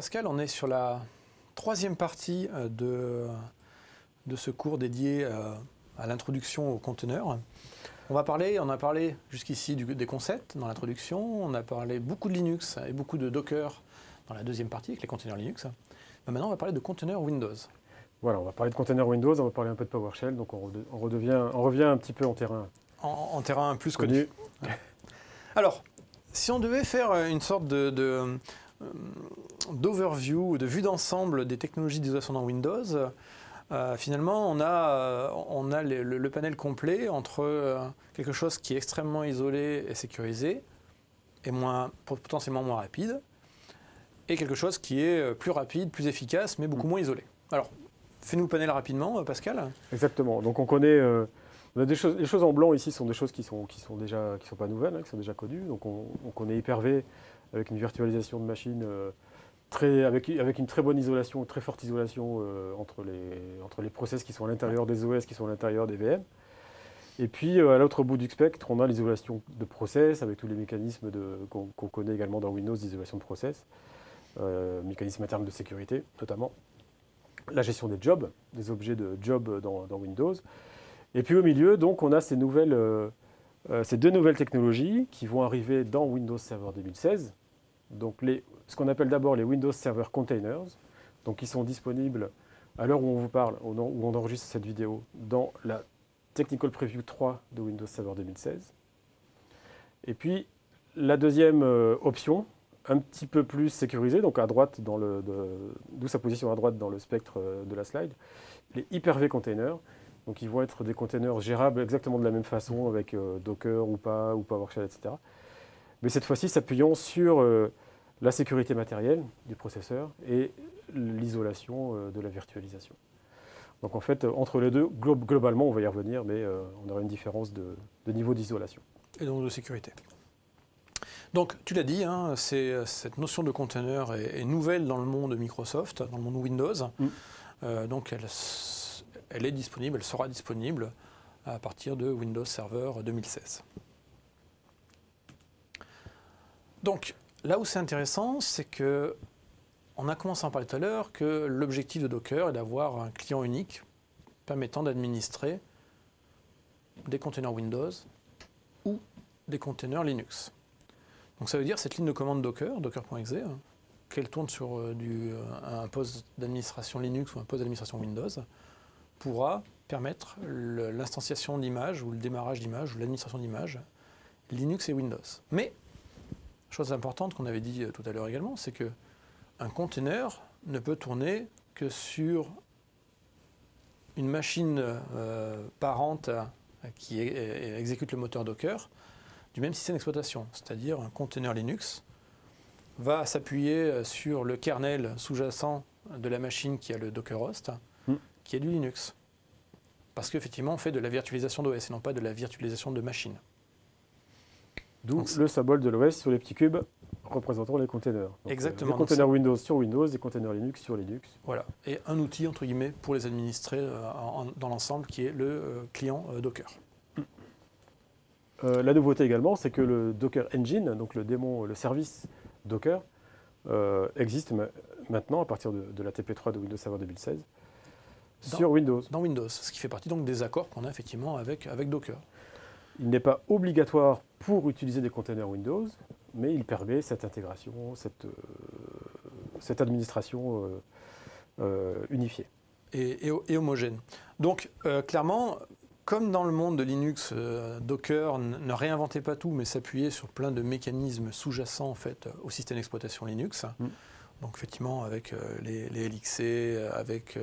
Pascal, on est sur la troisième partie de ce cours dédié à l'introduction aux conteneurs. On a parlé jusqu'ici des concepts dans l'introduction, on a parlé beaucoup de Linux et beaucoup de Docker dans la deuxième partie avec les conteneurs Linux. Mais maintenant, on va parler de conteneurs Windows. Voilà, on va parler de conteneurs Windows, on va parler un peu de PowerShell, donc on revient un petit peu en terrain. En terrain plus connu. Alors, si on devait faire une sorte d'overview, de vue d'ensemble des technologies d'isolation dans Windows, finalement, on a le panel complet entre quelque chose qui est extrêmement isolé et sécurisé, et potentiellement moins rapide, et quelque chose qui est plus rapide, plus efficace, mais beaucoup moins isolé. Alors, fais-nous le panel rapidement, Pascal. Exactement. Donc on connaît... on a les choses en blanc ici sont des choses qui sont pas nouvelles, qui sont déjà connues. Donc on connaît Hyper-V avec une virtualisation de machines avec une très bonne isolation, très forte isolation entre les process qui sont à l'intérieur des OS, qui sont à l'intérieur des VM. Et puis à l'autre bout du spectre, on a l'isolation de process avec tous les mécanismes qu'on connaît également dans Windows d'isolation de process, mécanismes internes de sécurité notamment. La gestion des jobs, des objets de job dans Windows. Et puis au milieu, donc, on a ces deux nouvelles technologies qui vont arriver dans Windows Server 2016. Donc ce qu'on appelle d'abord les Windows Server Containers, donc qui sont disponibles à l'heure où on vous parle, où on enregistre cette vidéo, dans la Technical Preview 3 de Windows Server 2016. Et puis la deuxième option, un petit peu plus sécurisée, donc à droite, d'où sa position à droite dans le spectre de la slide, les Hyper-V Containers. Donc ils vont être des containers gérables exactement de la même façon avec Docker ou PowerShell, etc. Mais cette fois-ci s'appuyant sur la sécurité matérielle du processeur et l'isolation de la virtualisation. Donc en fait, entre les deux, globalement, on va y revenir, mais on aura une différence de niveau d'isolation. Et donc de sécurité. Donc tu l'as dit, cette notion de container est nouvelle dans le monde Microsoft, dans le monde Windows. Donc elle est disponible, elle sera disponible à partir de Windows Server 2016. Donc, là où c'est intéressant, c'est que on a commencé à en parler tout à l'heure, que l'objectif de Docker est d'avoir un client unique permettant d'administrer des containers Windows ou des containers Linux. Donc ça veut dire cette ligne de commande Docker, docker.exe, qu'elle tourne sur un poste d'administration Linux ou un poste d'administration Windows, pourra permettre l'instanciation d'images ou le démarrage d'images ou l'administration d'images Linux et Windows. Mais, chose importante qu'on avait dit tout à l'heure également, c'est qu'un container ne peut tourner que sur une machine parente qui exécute le moteur Docker du même système d'exploitation. C'est-à-dire un container Linux va s'appuyer sur le kernel sous-jacent de la machine qui a le Docker host, qui est du Linux. Parce qu'effectivement, on fait de la virtualisation d'OS et non pas de la virtualisation de machines. D'où le symbole de l'OS sur les petits cubes représentant les containers. Donc, exactement. Les containers Windows sur Windows, les containers Linux sur Linux. Voilà. Et un outil, entre guillemets, pour les administrer dans l'ensemble, qui est le client Docker. La nouveauté également, c'est que le Docker Engine, donc le service Docker, existe maintenant à partir de la TP3 de Windows Server 2016 sur Windows. Dans Windows, ce qui fait partie donc des accords qu'on a effectivement avec Docker. Il n'est pas obligatoire pour utiliser des containers Windows, mais il permet cette intégration, cette administration unifiée. Et homogène. Donc clairement, comme dans le monde de Linux, Docker ne réinventait pas tout, mais s'appuyait sur plein de mécanismes sous-jacents en fait, au système d'exploitation Linux. Donc effectivement avec les LXC, avec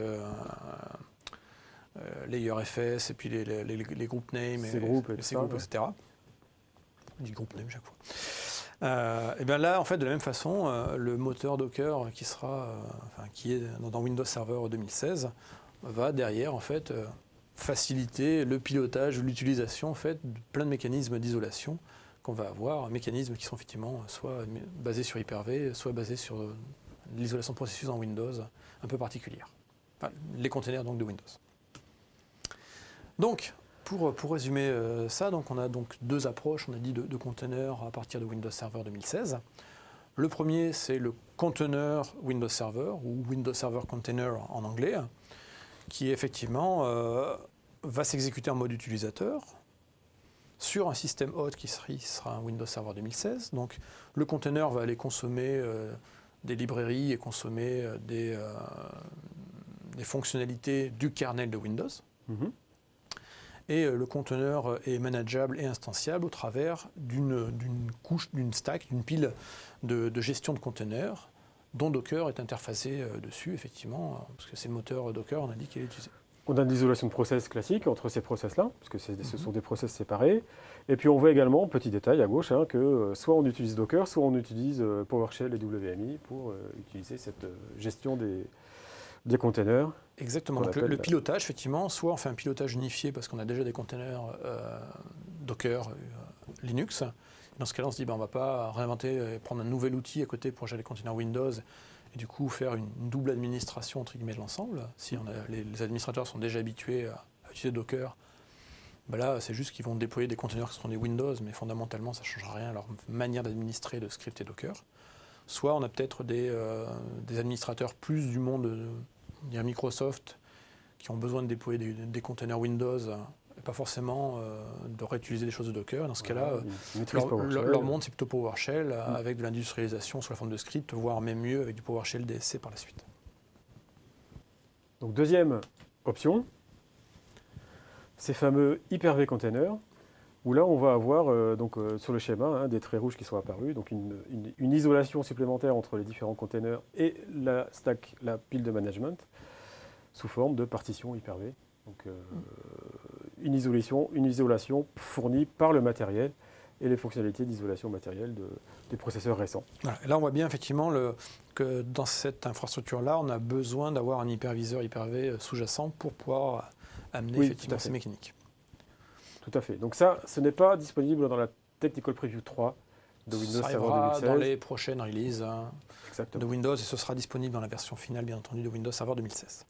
les URFS et puis les group names, ces groupes, etc. Je dis group name chaque fois. Et bien là, en fait, de la même façon, le moteur Docker qui est dans Windows Server 2016 va derrière en fait faciliter le pilotage, l'utilisation en fait de plein de mécanismes d'isolation qu'on va avoir, mécanismes qui sont effectivement soit basés sur Hyper-V, soit basés sur l'isolation de processus en Windows un peu particulière. Enfin, les containers donc de Windows. Donc, pour résumer ça, donc on a donc deux approches, on a dit de containers à partir de Windows Server 2016. Le premier, c'est le conteneur Windows Server, ou Windows Server Container en anglais, qui effectivement va s'exécuter en mode utilisateur sur un système hôte qui sera un Windows Server 2016. Donc le conteneur va aller consommer des librairies et consommer des fonctionnalités du kernel de Windows. Et le conteneur est manageable et instanciable au travers d'une couche, d'une stack, d'une pile de gestion de conteneurs dont Docker est interfacé dessus, effectivement, parce que c'est le moteur Docker, on a dit qu'il est utilisé. On a une isolation de process classique entre ces process-là, parce que ce sont des process séparés. Et puis on voit également, petit détail à gauche, que soit on utilise Docker, soit on utilise PowerShell et WMI pour utiliser cette gestion des containers. Exactement. Donc le pilotage, effectivement, soit on fait un pilotage unifié parce qu'on a déjà des containers Docker, Linux. Dans ce cas-là, on se dit on ne va pas réinventer et prendre un nouvel outil à côté pour gérer les containers Windows et du coup faire une double administration entre guillemets de l'ensemble. Si les administrateurs sont déjà habitués à utiliser Docker, là c'est juste qu'ils vont déployer des containers qui seront des Windows, mais fondamentalement ça ne changera rien à leur manière d'administrer, de scripter Docker. Soit on a peut-être des administrateurs plus du monde Microsoft qui ont besoin de déployer des containers Windows et pas forcément de réutiliser des choses de Docker. Dans ce cas-là, leur monde c'est plutôt PowerShell avec de l'industrialisation sous la forme de script, voire même mieux avec du PowerShell DSC par la suite. Donc deuxième option, ces fameux Hyper-V containers, où là on va avoir sur le schéma des traits rouges qui sont apparus, donc une isolation supplémentaire entre les différents containers et la stack, la pile de management, sous forme de partition Hyper-V. Donc une isolation fournie par le matériel et les fonctionnalités d'isolation matérielle des processeurs récents. Voilà. Là, on voit bien effectivement que dans cette infrastructure-là, on a besoin d'avoir un hyperviseur Hyper-V sous-jacent pour pouvoir amener effectivement ces mécaniques. Tout à fait. Donc ça, ce n'est pas disponible dans la Technical Preview 3 de Windows Server 2016. Dans les prochaines releases de Windows et ce sera disponible dans la version finale, bien entendu, de Windows Server 2016.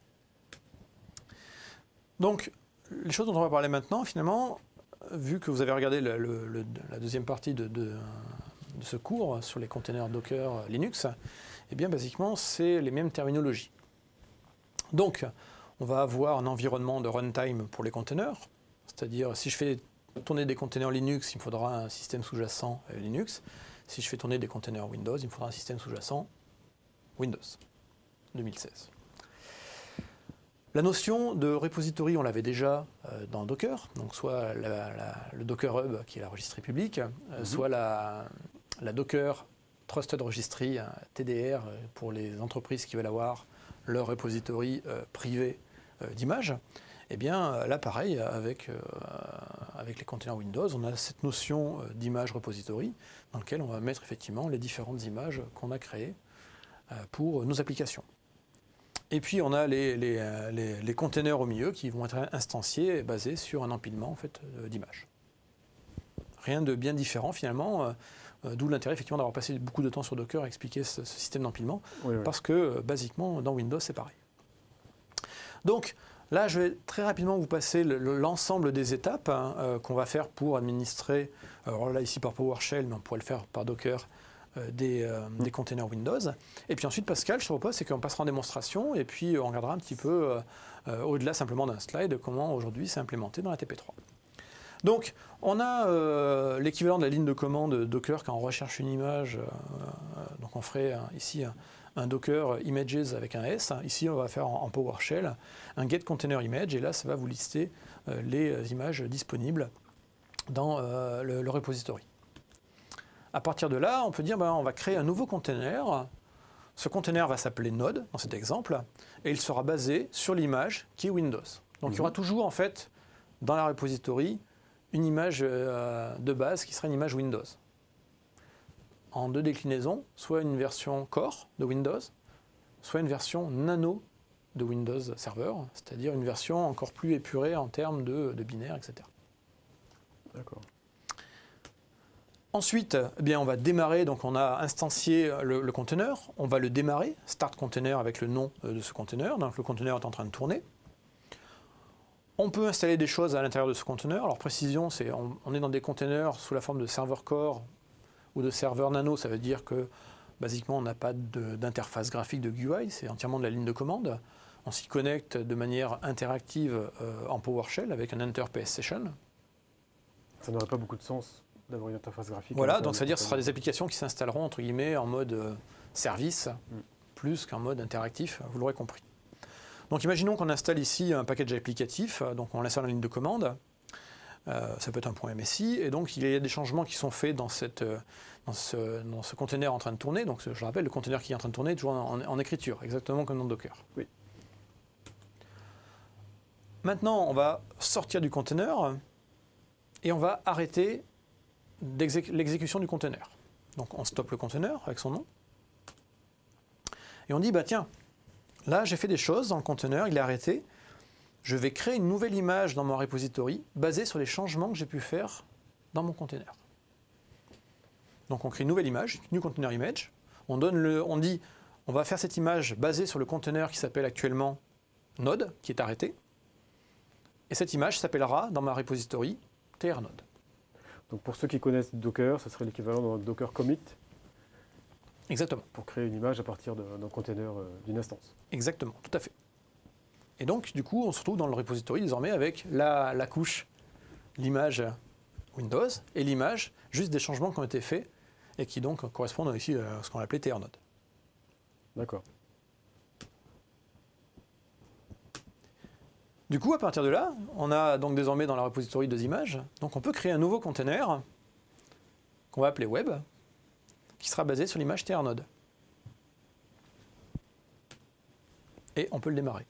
Donc, les choses dont on va parler maintenant, finalement, vu que vous avez regardé la deuxième partie de ce cours sur les containers Docker Linux, eh bien, basiquement, c'est les mêmes terminologies. Donc, on va avoir un environnement de runtime pour les containers, c'est-à-dire, si je fais tourner des containers Linux, il me faudra un système sous-jacent Linux. Si je fais tourner des containers Windows, il me faudra un système sous-jacent Windows 2016. La notion de repository, on l'avait déjà dans Docker, donc soit le Docker Hub, qui est la registry publique, soit la Docker Trusted Registry, TDR, pour les entreprises qui veulent avoir leur repository privé d'images. Eh bien, là, pareil, avec les containers Windows, on a cette notion d'image repository dans laquelle on va mettre effectivement les différentes images qu'on a créées pour nos applications. Et puis, on a les containers au milieu qui vont être instanciés et basés sur un empilement en fait, d'images. Rien de bien différent finalement, d'où l'intérêt effectivement d'avoir passé beaucoup de temps sur Docker à expliquer ce système d'empilement, parce que basiquement, dans Windows, c'est pareil. Donc, là, je vais très rapidement vous passer l'ensemble des étapes qu'on va faire pour administrer, alors là ici par PowerShell, mais on pourrait le faire par Docker, des containers Windows. Et puis ensuite, Pascal, je te propose, c'est qu'on passera en démonstration et puis on regardera un petit peu, au-delà simplement d'un slide, comment aujourd'hui c'est implémenté dans la TP3. Donc, on a l'équivalent de la ligne de commande Docker quand on recherche une image. Donc, on ferait ici un Docker Images avec un S. Ici, on va faire en PowerShell un Get Container Image. Et là, ça va vous lister les images disponibles dans le repository. À partir de là, on peut dire on va créer un nouveau container. Ce container va s'appeler Node, dans cet exemple, et il sera basé sur l'image qui est Windows. Donc, il y aura toujours, en fait, dans la repository, une image de base qui sera une image Windows. En deux déclinaisons, soit une version Core de Windows, soit une version Nano de Windows Server, c'est-à-dire une version encore plus épurée en termes de binaire, etc. D'accord. Ensuite, eh bien, on va démarrer, donc on a instancié le container, on va le démarrer, start container avec le nom de ce container, donc le container est en train de tourner. On peut installer des choses à l'intérieur de ce container. Alors précision, c'est on est dans des containers sous la forme de serveur core ou de serveur nano. Ça veut dire que Basiquement, on n'a pas d'interface graphique de GUI, c'est entièrement de la ligne de commande. On s'y connecte de manière interactive en PowerShell avec un Enter PS Session. Ça n'aurait pas beaucoup de sens d'avoir une interface graphique. Voilà, donc c'est-à-dire que ce sera des applications qui s'installeront entre guillemets en mode service, plus qu'en mode interactif, vous l'aurez compris. Donc imaginons qu'on installe ici un package applicatif, donc on l'installe en ligne de commande. Ça peut être un point MSI, et donc il y a des changements qui sont faits dans ce container en train de tourner. Donc je rappelle, le container qui est en train de tourner est toujours en écriture, exactement comme dans Docker. Oui. Maintenant, on va sortir du container et on va arrêter l'exécution du container. Donc on stoppe le container avec son nom. Et on dit, bah tiens, là j'ai fait des choses dans le container, il est arrêté. Je vais créer une nouvelle image dans mon repository basée sur les changements que j'ai pu faire dans mon container. Donc on crée une nouvelle image, new container image. On dit, on va faire cette image basée sur le container qui s'appelle actuellement Node, qui est arrêté. Et cette image s'appellera dans ma repository trnode. Donc pour ceux qui connaissent Docker, ça serait l'équivalent d'un Docker commit. Exactement. Pour créer une image à partir d'un container, d'une instance. Exactement, tout à fait. Et donc, du coup, on se retrouve dans le repository désormais avec la couche, l'image Windows et l'image juste des changements qui ont été faits et qui donc correspondent ici à ce qu'on appelait trnode. D'accord. Du coup, à partir de là, on a donc désormais dans la repository 2 images. Donc on peut créer un nouveau container qu'on va appeler web, qui sera basé sur l'image trnode. Et on peut le démarrer.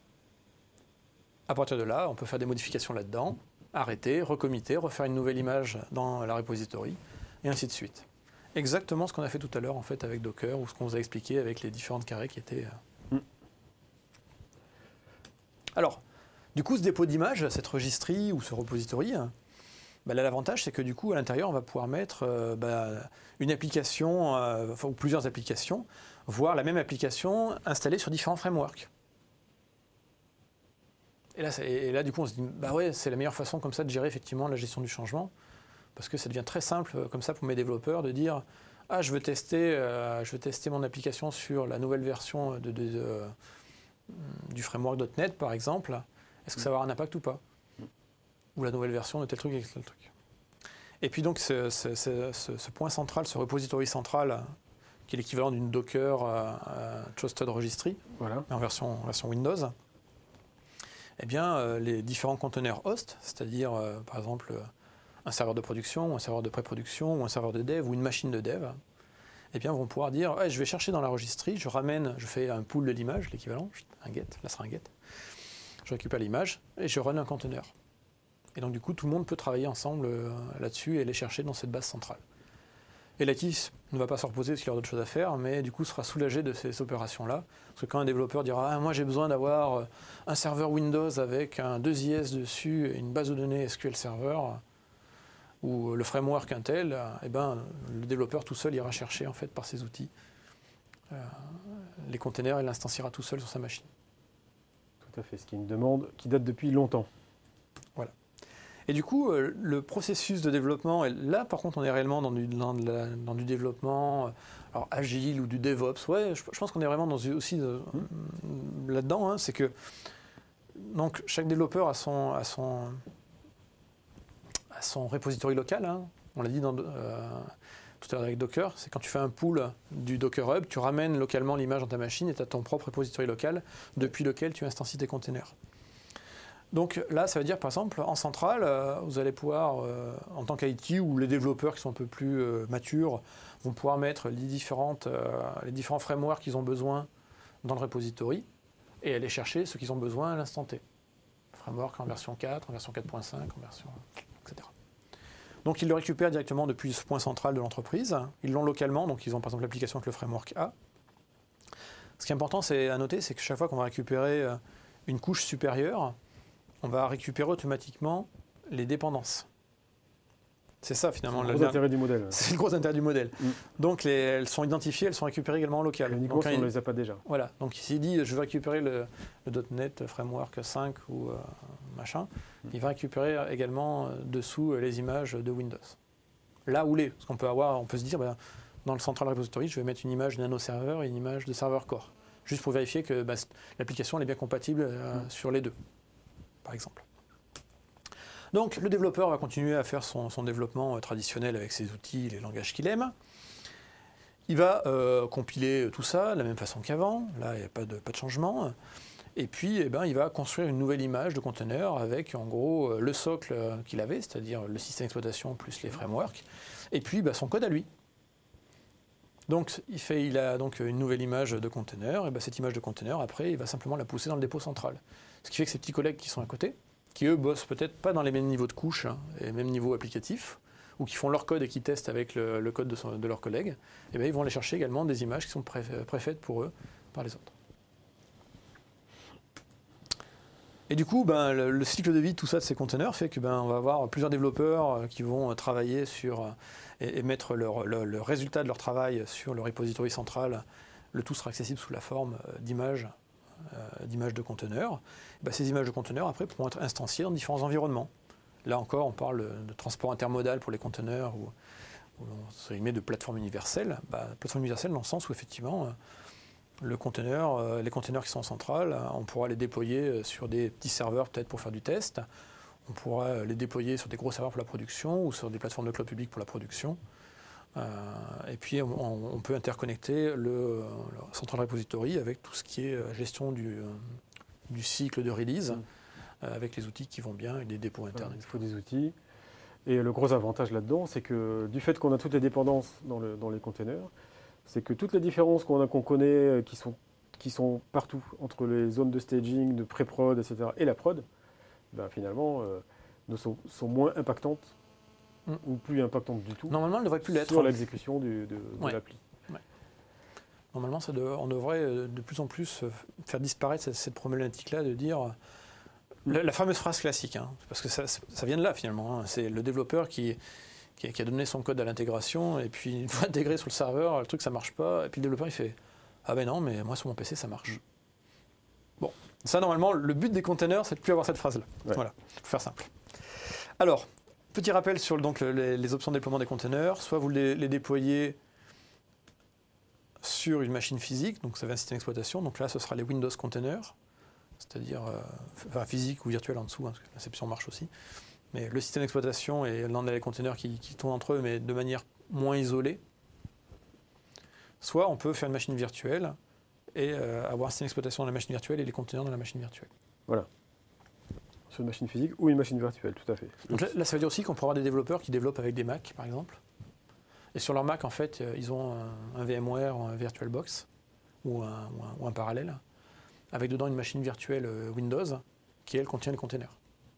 À partir de là, on peut faire des modifications là-dedans, arrêter, recommitter, refaire une nouvelle image dans la repository, et ainsi de suite. Exactement ce qu'on a fait tout à l'heure en fait avec Docker, ou ce qu'on vous a expliqué avec les différentes carrés qui étaient... Alors, du coup, ce dépôt d'image, cette registry ou ce repository, là, l'avantage, c'est que du coup, à l'intérieur, on va pouvoir mettre une application, ou plusieurs applications, voire la même application installée sur différents frameworks. Et là, du coup, on se dit, bah ouais, c'est la meilleure façon comme ça de gérer effectivement la gestion du changement, parce que ça devient très simple comme ça pour mes développeurs de dire, ah, je veux tester mon application sur la nouvelle version du framework .NET, par exemple. Est-ce que ça va avoir un impact ou pas? Ou la nouvelle version de tel truc avec tel truc. Et puis donc, ce point central, ce repository central, qui est l'équivalent d'une Docker Trusted Registry, voilà, en version Windows, eh bien, les différents conteneurs host, c'est-à-dire, par exemple, un serveur de production, ou un serveur de pré-production, ou un serveur de dev, ou une machine de dev, eh bien, vont pouvoir dire, je vais chercher dans la registry, je fais un pool de l'image, l'équivalent, un get, là sera un get, je récupère l'image, et je run un conteneur. Et donc, du coup, tout le monde peut travailler ensemble là-dessus et les chercher dans cette base centrale. Et Lattice ne va pas se reposer parce qu'il y aura d'autres choses à faire, mais du coup sera soulagé de ces opérations-là. Parce que quand un développeur dira « moi j'ai besoin d'avoir un serveur Windows avec un 2IS dessus et une base de données SQL Server, ou le framework Intel », eh ben, le développeur tout seul ira chercher en fait, par ses outils les containers et l'instanciera tout seul sur sa machine. Tout à fait, ce qui est une demande qui date depuis longtemps. Voilà. Et du coup, le processus de développement, et là par contre on est réellement dans du développement alors, agile ou du DevOps, ouais, je pense qu'on est vraiment aussi là-dedans, hein, c'est que donc, chaque développeur a son repository local, hein, on l'a dit tout à l'heure avec Docker, c'est quand tu fais un pool du Docker Hub, tu ramènes localement l'image dans ta machine et tu as ton propre repository local depuis lequel tu instancies tes containers. Donc là, ça veut dire, par exemple, en centrale, vous allez pouvoir, en tant qu'IT, ou les développeurs qui sont un peu plus matures, vont pouvoir mettre les différents frameworks qu'ils ont besoin dans le repository et aller chercher ce qu'ils ont besoin à l'instant T. Framework en version 4, en version 4.5, en version... etc. Donc ils le récupèrent directement depuis ce point central de l'entreprise. Ils l'ont localement, donc ils ont par exemple l'application avec le framework A. Ce qui est important à noter, c'est que chaque fois qu'on va récupérer une couche supérieure, on va récupérer automatiquement les dépendances. C'est ça finalement. C'est le gros intérêt du modèle. C'est le gros intérêt du modèle. Donc elles sont identifiées, elles sont récupérées également en local. Uniquement si on ne les a pas déjà. Voilà, donc s'il dit je veux récupérer le .NET Framework 5 ou machin, il va récupérer également dessous les images de Windows. Là où parce qu'on peut se dire, dans le central repository, je vais mettre une image de nano-serveur et une image de serveur core, juste pour vérifier que l'application elle est bien compatible sur les deux, par exemple. Donc le développeur va continuer à faire son développement traditionnel avec ses outils, les langages qu'il aime. Il va compiler tout ça de la même façon qu'avant, là il n'y a pas de changement. Et puis il va construire une nouvelle image de conteneur avec en gros le socle qu'il avait, c'est-à-dire le système d'exploitation plus les frameworks, et puis son code à lui. Donc il a donc une nouvelle image de conteneur, et cette image de conteneur, après, il va simplement la pousser dans le dépôt central. Ce qui fait que ses petits collègues qui sont à côté, qui eux bossent peut-être pas dans les mêmes niveaux de couches et les mêmes niveaux applicatifs, ou qui font leur code et qui testent avec le code de leurs collègues, ils vont aller chercher également des images qui sont préfaites pour eux par les autres. Et du coup, le cycle de vie de tout ça, de ces conteneurs, fait que on va avoir plusieurs développeurs qui vont travailler sur et mettre le résultat de leur travail sur le repository central. Le tout sera accessible sous la forme d'images de conteneurs. Ces images de conteneurs, après, pourront être instanciées dans différents environnements. Là encore, on parle de transport intermodal pour les conteneurs, ou on met de plateforme universelle. Plateforme universelle dans le sens où, effectivement, les conteneurs qui sont centrales, on pourra les déployer sur des petits serveurs peut-être pour faire du test. On pourra les déployer sur des gros serveurs pour la production ou sur des plateformes de cloud public pour la production. Et puis on peut interconnecter le central repository avec tout ce qui est gestion du cycle de release, avec les outils qui vont bien, avec des dépôts internes. Il faut des outils. Et le gros avantage là-dedans, c'est que du fait qu'on a toutes les dépendances dans les containers, c'est que toutes les différences qu'on connaît, qui sont partout, entre les zones de staging, de pré-prod, etc., et la prod, finalement, sont moins impactantes, ou plus impactantes du tout. Normalement, elles ne devraient plus l'être. Sur l'exécution de l'appli. Ouais. Normalement, on devrait de plus en plus faire disparaître cette problématique-là de dire... La fameuse phrase classique, parce que ça vient de là finalement, c'est le développeur qui a donné son code à l'intégration, et puis une fois intégré sur le serveur, le truc ça marche pas, et puis le développeur il fait « Ah ben non, mais moi sur mon PC ça marche ». Bon, ça normalement, le but des containers, c'est de plus avoir cette phrase-là. Ouais. Voilà, pour faire simple. Alors, petit rappel sur les options de déploiement des containers, soit vous les déployez sur une machine physique, donc ça va un système d'exploitation, donc là ce sera les Windows Containers, c'est-à-dire physique ou virtuel en dessous, parce que l'inception marche aussi. Mais le système d'exploitation et les containers qui tournent entre eux, mais de manière moins isolée. Soit on peut faire une machine virtuelle et avoir un système d'exploitation dans la machine virtuelle et les containers dans la machine virtuelle. Voilà. Sur une machine physique ou une machine virtuelle, tout à fait. Donc là ça veut dire aussi qu'on peut avoir des développeurs qui développent avec des Mac, par exemple. Et sur leur Mac, en fait, ils ont un VMware ou un VirtualBox ou un parallèle, avec dedans une machine virtuelle Windows qui, elle, contient les containers.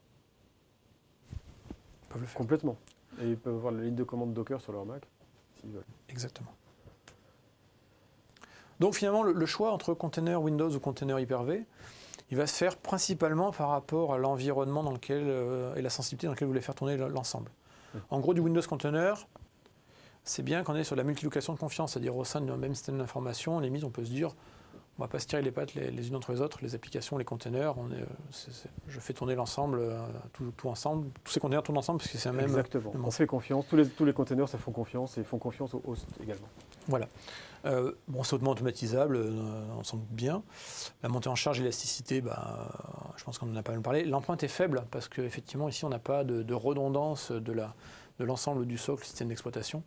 Ils peuvent le faire. Complètement. Et ils peuvent avoir la ligne de commande Docker sur leur Mac, s'ils veulent. Exactement. Donc finalement, le choix entre container Windows ou container Hyper-V, il va se faire principalement par rapport à l'environnement dans lequel, et la sensibilité dans laquelle vous voulez faire tourner l'ensemble. En gros, du Windows Container, c'est bien qu'on est sur la multilocation de confiance, c'est-à-dire au sein d'un même système d'information, limite, on peut se dire, on ne va pas se tirer les pattes les unes entre les autres, les applications, les containers, je fais tourner l'ensemble, tout ensemble, tous ces containers tournent ensemble parce que c'est un même... Exactement, on fait confiance, tous les containers ça font confiance et font confiance au host également. Voilà. C'est hautement automatisable, on s'en doute bien. La montée en charge, l'élasticité, je pense qu'on en a pas mal parlé. L'empreinte est faible parce qu'effectivement ici on n'a pas de redondance de l'ensemble du socle système d'exploitation.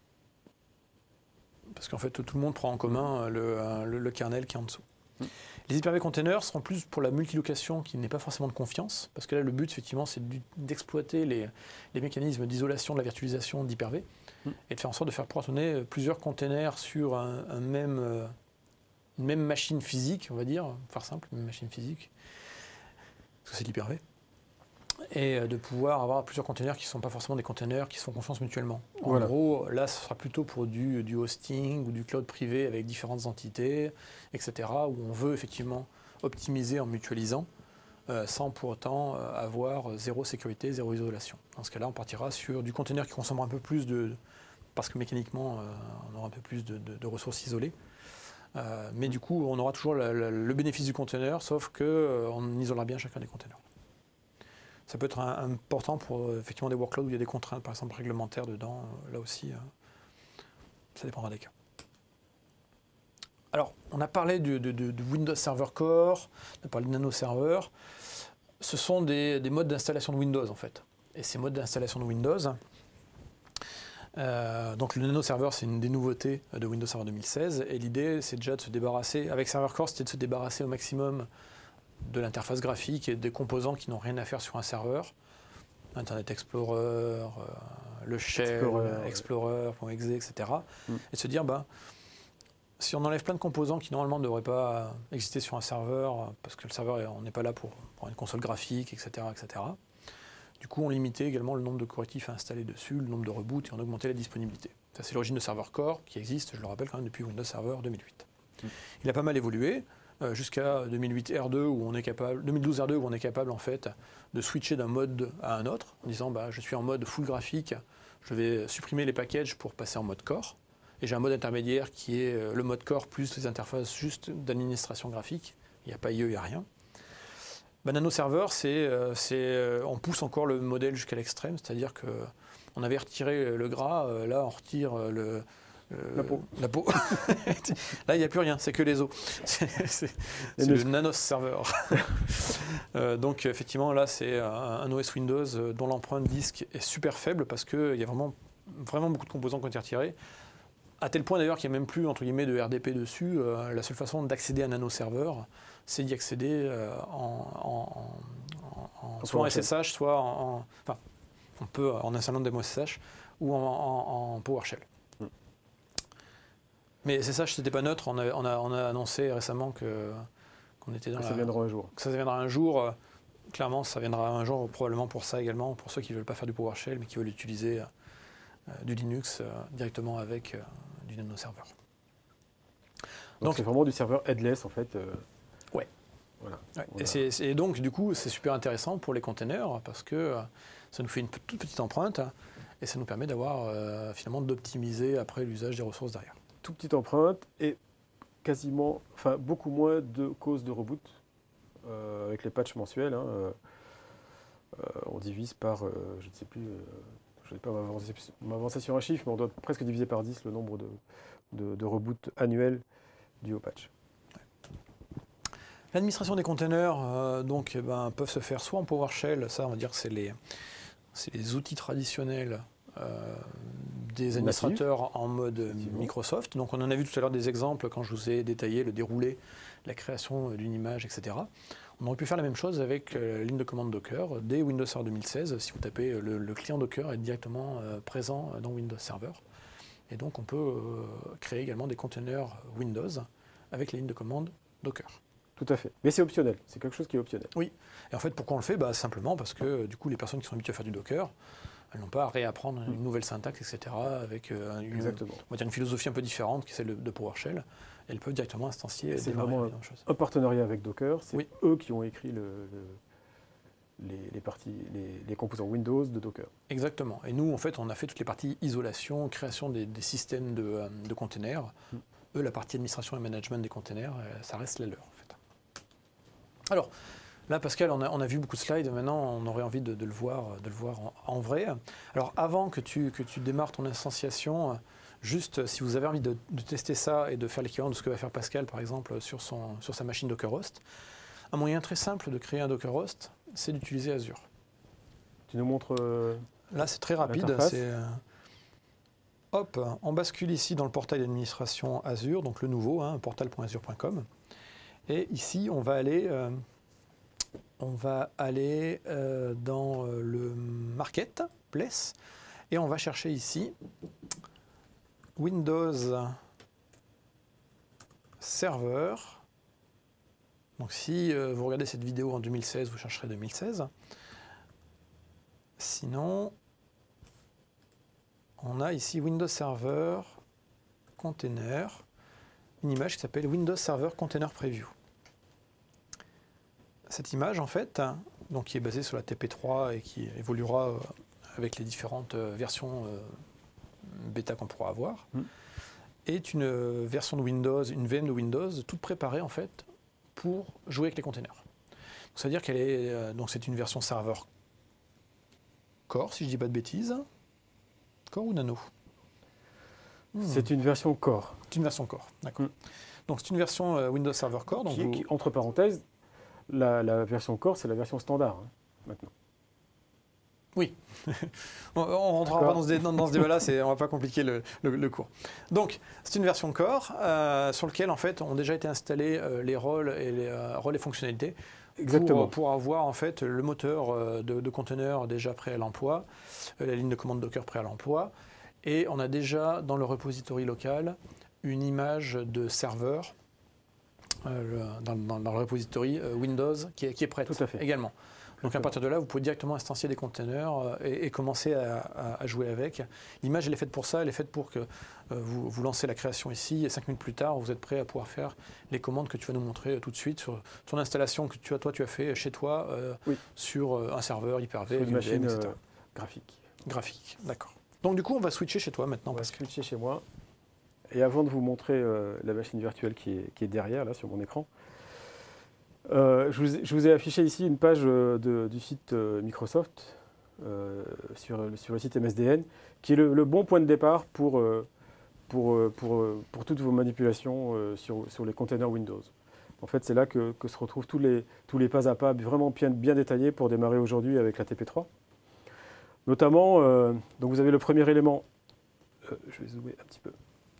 Parce qu'en fait, tout le monde prend en commun le kernel qui est en dessous. Les Hyper-V containers seront plus pour la multilocation qui n'est pas forcément de confiance, parce que là, le but, effectivement, c'est d'exploiter les mécanismes d'isolation de la virtualisation d'Hyper-V et de faire en sorte de faire pouvoir tourner plusieurs containers sur une même machine physique, on va dire, pour faire simple, une même machine physique, parce que c'est de l'Hyper-V. Et de pouvoir avoir plusieurs containers qui ne sont pas forcément des containers qui se font confiance mutuellement. En gros, là, ce sera plutôt pour du hosting ou du cloud privé avec différentes entités, etc., où on veut effectivement optimiser en mutualisant, sans pour autant avoir zéro sécurité, zéro isolation. Dans ce cas-là, on partira sur du container qui consommera un peu plus parce que mécaniquement, on aura un peu plus de ressources isolées. Mais du coup, on aura toujours le bénéfice du container, sauf qu'on isolera bien chacun des containers. Ça peut être important pour effectivement des workloads où il y a des contraintes, par exemple réglementaires dedans. Là aussi, Ça dépendra des cas. Alors, on a parlé du Windows Server Core, on a parlé de Nano Server. Ce sont des modes d'installation de Windows, en fait. Et ces modes d'installation de Windows, donc le Nano Server, c'est une des nouveautés de Windows Server 2016. Et l'idée, c'est déjà de se débarrasser, avec Server Core, c'était de se débarrasser au maximum de l'interface graphique et des composants qui n'ont rien à faire sur un serveur. Internet Explorer, le Shell, Explorer.exe, etc. Et de se dire, si on enlève plein de composants qui normalement ne devraient pas exister sur un serveur, parce que le serveur, on n'est pas là pour une console graphique, etc., etc. Du coup, on limitait également le nombre de correctifs à installer dessus, le nombre de reboots, et on augmentait la disponibilité. Ça, c'est l'origine de Server Core, qui existe, je le rappelle, quand même depuis Windows Server 2008. Il a pas mal évolué, jusqu'à 2008 R2, où on est capable, 2012 R2, où on est capable, en fait, de switcher d'un mode à un autre, en disant, je suis en mode full graphique, je vais supprimer les packages pour passer en mode core. Et j'ai un mode intermédiaire qui est le mode core plus les interfaces juste d'administration graphique. Il n'y a pas IE, il n'y a rien. Nano Server, on pousse encore le modèle jusqu'à l'extrême, c'est-à-dire qu'on avait retiré le gras, là on retire la peau. Là il n'y a plus rien, c'est que les os. C'est le Nano Server. Donc effectivement là c'est un OS Windows dont l'empreinte disque est super faible parce qu'il y a vraiment beaucoup de composants qui ont été retirés. À tel point d'ailleurs qu'il n'y a même plus entre guillemets de RDP dessus. La seule façon d'accéder à Nano Server, c'est d'y accéder soit en SSH, soit enfin, on peut en installant des mots SSH ou en PowerShell. Mais SSH c'était pas neutre. On a annoncé récemment qu'on était dans ça viendra un jour. Que ça viendra un jour. Clairement, ça viendra un jour probablement pour ça également, pour ceux qui ne veulent pas faire du PowerShell mais qui veulent utiliser du Linux directement avec du Nano Server. Donc c'est vraiment du serveur headless en fait. Ouais. Voilà. Ouais. Et donc du coup c'est super intéressant pour les containers parce que ça nous fait une toute petite empreinte et ça nous permet d'avoir finalement d'optimiser après l'usage des ressources derrière. Toute petite empreinte et beaucoup moins de causes de reboot avec les patchs mensuels. On divise par, je ne sais plus. Je ne vais pas m'avancer sur un chiffre, mais on doit presque diviser par 10 le nombre de reboots annuels dus au patch. L'administration des containers peuvent se faire soit en PowerShell, ça on va dire que c'est les outils traditionnels des administrateurs en mode Microsoft. Donc on en a vu tout à l'heure des exemples quand je vous ai détaillé le déroulé, la création d'une image, etc. On aurait pu faire la même chose avec la ligne de commande Docker. Dès Windows Server 2016, si vous tapez le client Docker est directement présent dans Windows Server. Et donc on peut créer également des containers Windows avec la ligne de commande Docker. Tout à fait. Mais c'est optionnel. C'est quelque chose qui est optionnel. Oui. Et en fait, pourquoi on le fait ? Simplement parce que du coup, les personnes qui sont habituées à faire du Docker, elles n'ont pas à réapprendre une nouvelle syntaxe, etc. avec une philosophie un peu différente qui est celle de PowerShell. Elles peuvent directement instancier. C'est vraiment un partenariat avec Docker. C'est eux qui ont écrit les composants Windows de Docker. Exactement. Et nous, en fait, on a fait toutes les parties isolation, création des systèmes de containers. Eux, la partie administration et management des containers, ça reste la leur, en fait. Alors, là, Pascal, on a vu beaucoup de slides. Maintenant, on aurait envie de le voir en vrai. Alors, avant que tu démarres ton instantiation, juste si vous avez envie de tester ça et de faire l'équivalent de ce que va faire Pascal, par exemple, sur sa machine Dockerhost, un moyen très simple de créer un Dockerhost, c'est d'utiliser Azure. Tu nous montres là, c'est très rapide. Hop, on bascule ici dans le portail d'administration Azure, donc le nouveau, portal.azure.com. Et ici, on va aller dans le Marketplace et on va chercher ici Windows Server. Donc si vous regardez cette vidéo en 2016, vous chercherez 2016. Sinon, on a ici Windows Server Container, une image qui s'appelle Windows Server Container Preview. Cette image, en fait, donc qui est basée sur la TP3 et qui évoluera avec les différentes versions bêta qu'on pourra avoir, est une version de Windows, une VM de Windows, toute préparée en fait pour jouer avec les containers. C'est-à-dire qu'elle est, donc c'est une version serveur Core, si je dis pas de bêtises. Core ou Nano ? C'est une version Core. C'est une version Core, d'accord. Donc c'est une version Windows Server Core. Donc Entre parenthèses, la version Core, c'est la version standard maintenant. Oui, on ne rentrera pas dans ce débat-là, on ne va pas compliquer le cours. Donc, c'est une version Core sur laquelle, en fait, ont déjà été installés les rôles et fonctionnalités. Exactement. Pour avoir, en fait, le moteur de conteneur déjà prêt à l'emploi, la ligne de commande Docker prêt à l'emploi, et on a déjà, dans le repository local, une image de serveur dans le repository Windows qui est prête. Tout à fait. Également. Donc à partir de là, vous pouvez directement instancier des containers et commencer à jouer avec. L'image, elle est faite pour ça, elle est faite pour que vous lancez la création ici, et 5 minutes plus tard, vous êtes prêt à pouvoir faire les commandes que tu vas nous montrer tout de suite sur ton installation que tu as fait chez toi sur un serveur Hyper-V, sur une machine etc. graphique. Graphique, d'accord. Donc du coup, on va switcher chez toi maintenant. On va switcher chez moi. Et avant de vous montrer la machine virtuelle qui est derrière, là, sur mon écran, je vous ai affiché ici une page du site Microsoft sur le site MSDN, qui est le bon point de départ pour toutes vos manipulations sur les containers Windows. En fait, c'est là que se retrouvent tous les pas à pas vraiment bien détaillés pour démarrer aujourd'hui avec la TP3. Notamment, donc vous avez le premier élément, je vais zoomer un petit peu,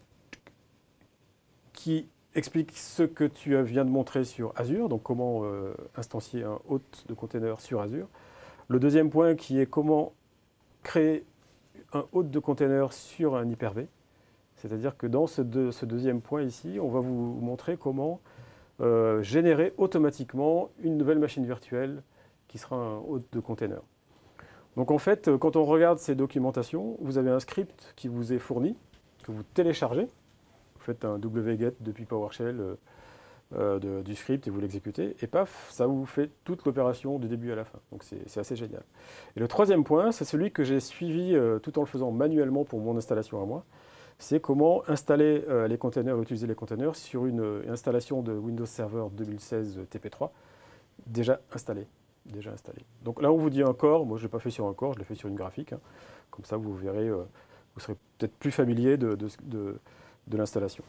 qui explique ce que tu viens de montrer sur Azure, donc comment instancier un hôte de container sur Azure. Le deuxième point qui est comment créer un hôte de container sur un Hyper-V. C'est-à-dire que dans ce deuxième point ici, on va vous montrer comment générer automatiquement une nouvelle machine virtuelle qui sera un hôte de container. Donc en fait, quand on regarde ces documentations, vous avez un script qui vous est fourni, que vous téléchargez. Vous faites un wget depuis PowerShell du script et vous l'exécutez, et paf, ça vous fait toute l'opération du début à la fin. Donc c'est assez génial. Et le troisième point, c'est celui que j'ai suivi tout en le faisant manuellement pour mon installation à moi, c'est comment installer les containers, utiliser les containers sur une installation de Windows Server 2016 TP3 déjà installée. Donc là, on vous dit un core. Moi, je ne l'ai pas fait sur un core, je l'ai fait sur une graphique. Comme ça, vous verrez, vous serez peut-être plus familier de l'installation.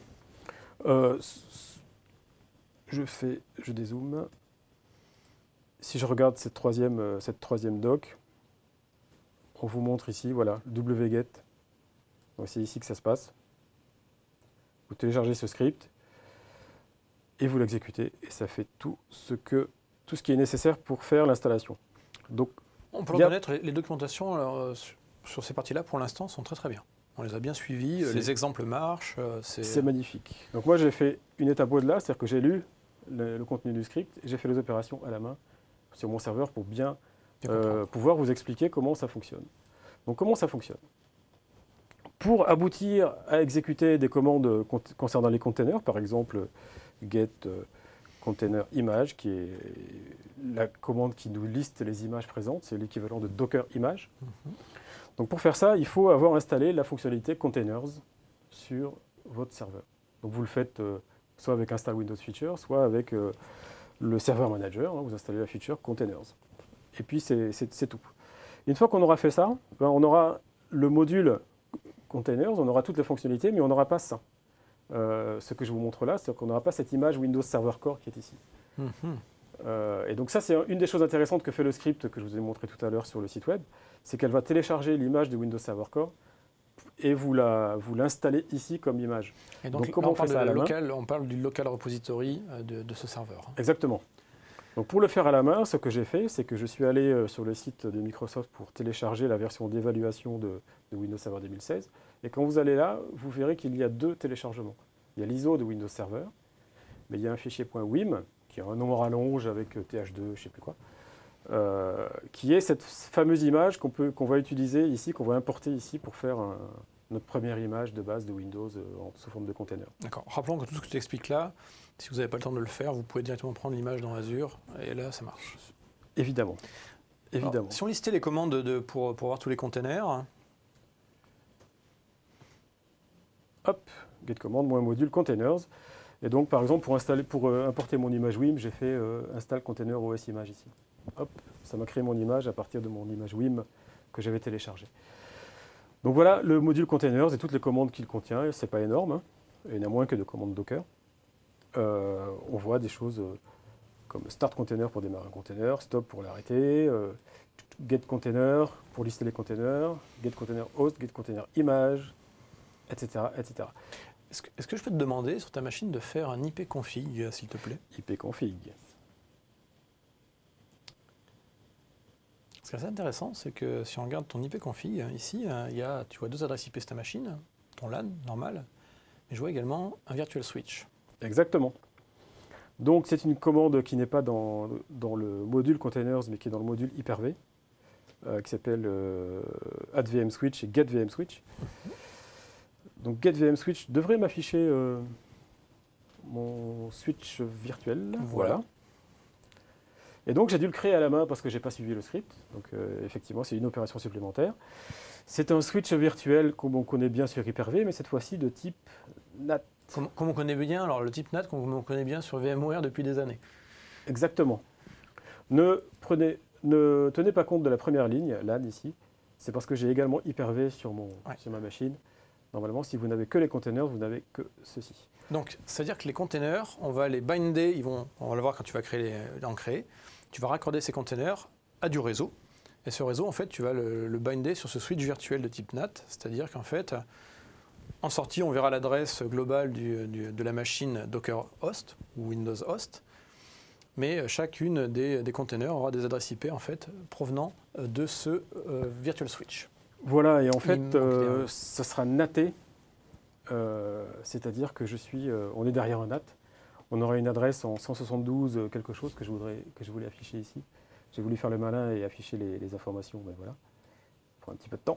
Je dézoome. Si je regarde cette troisième doc, on vous montre ici, voilà, wget. Donc c'est ici que ça se passe. Vous téléchargez ce script et vous l'exécutez, et ça fait tout ce qui est nécessaire pour faire l'installation. Donc, on peut reconnaître les documentations sur ces parties-là, pour l'instant, sont très très bien. On les a bien suivis, les exemples marchent. C'est magnifique. Donc moi, j'ai fait une étape au-delà, c'est-à-dire que j'ai lu le contenu du script et j'ai fait les opérations à la main sur mon serveur pour bien pouvoir vous expliquer comment ça fonctionne. Donc comment ça fonctionne? Pour aboutir à exécuter des commandes concernant les containers, par exemple get container image, qui est la commande qui nous liste les images présentes, c'est l'équivalent de Docker image. Donc pour faire ça, il faut avoir installé la fonctionnalité containers sur votre serveur. Donc vous le faites soit avec Install Windows Feature, soit avec le serveur manager, vous installez la feature containers. Et puis c'est tout. Une fois qu'on aura fait ça, on aura le module containers, on aura toutes les fonctionnalités, mais on n'aura pas ça. Ce que je vous montre là, c'est qu'on n'aura pas cette image Windows Server Core qui est ici. Et donc ça, c'est une des choses intéressantes que fait le script que je vous ai montré tout à l'heure sur le site web, c'est qu'elle va télécharger l'image de Windows Server Core et vous l'installez ici comme image. Et donc comment on fait ça à la main? On parle du local repository de ce serveur. Exactement. Donc pour le faire à la main, ce que j'ai fait, c'est que je suis allé sur le site de Microsoft pour télécharger la version d'évaluation de Windows Server 2016. Et quand vous allez là, vous verrez qu'il y a deux téléchargements. Il y a l'ISO de Windows Server, mais il y a un fichier .wim, qui a un nom rallonge avec TH2, je ne sais plus quoi, qui est cette fameuse image qu'on va utiliser ici, qu'on va importer ici pour faire notre première image de base de Windows sous forme de container. D'accord. Rappelons que tout ce que tu expliques là, si vous n'avez pas le temps de le faire, vous pouvez directement prendre l'image dans Azure, et là, ça marche. Évidemment. Alors, si on listait les commandes pour voir tous les containers... Hop, get command, module containers. Et donc, par exemple, pour importer mon image WIM, j'ai fait install container OS image ici. Hop, ça m'a créé mon image à partir de mon image WIM que j'avais téléchargée. Donc voilà le module containers et toutes les commandes qu'il contient. C'est pas énorme, hein. Il y en a moins que de commandes Docker. On voit des choses comme start container pour démarrer un container, stop pour l'arrêter, get container pour lister les containers, get container host, get container image, etc. etc. Est-ce que je peux te demander sur ta machine de faire un ipconfig, s'il te plaît? ipconfig. Ce qui est assez intéressant, c'est que si on regarde ton ipconfig, ici, tu vois 2 adresses IP sur ta machine, ton LAN normal, mais je vois également un virtual switch. Exactement. Donc c'est une commande qui n'est pas dans le module containers, mais qui est dans le module Hyper-V, qui s'appelle add VM switch et get VM switch. Donc get VM switch devrait m'afficher mon switch virtuel. Voilà. Et donc j'ai dû le créer à la main parce que je n'ai pas suivi le script. Donc effectivement, c'est une opération supplémentaire. C'est un switch virtuel comme on connaît bien sur Hyper-V, mais cette fois-ci de type NAT. Comme on connaît bien, alors le type NAT, comme on connaît bien sur VMware depuis des années. Exactement. Ne tenez pas compte de la première ligne, LAN ici. C'est parce que j'ai également Hyper-V sur ma machine. Normalement, si vous n'avez que les containers, vous n'avez que ceci. Donc, c'est-à-dire que les containers, on va les binder, on va le voir quand tu vas en créer. Tu vas raccorder ces containers à du réseau. Et ce réseau, en fait, tu vas le binder sur ce switch virtuel de type NAT. C'est-à-dire qu'en fait, en sortie, on verra l'adresse globale de la machine Docker host ou Windows host. Mais chacune des containers aura des adresses IP, en fait, provenant de ce virtual switch. Voilà, et en fait, ça sera naté. C'est-à-dire que on est derrière un NAT. On aura une adresse en 172 quelque chose que je voulais afficher ici. J'ai voulu faire le malin et afficher les informations, mais voilà. Ça prend un petit peu de temps.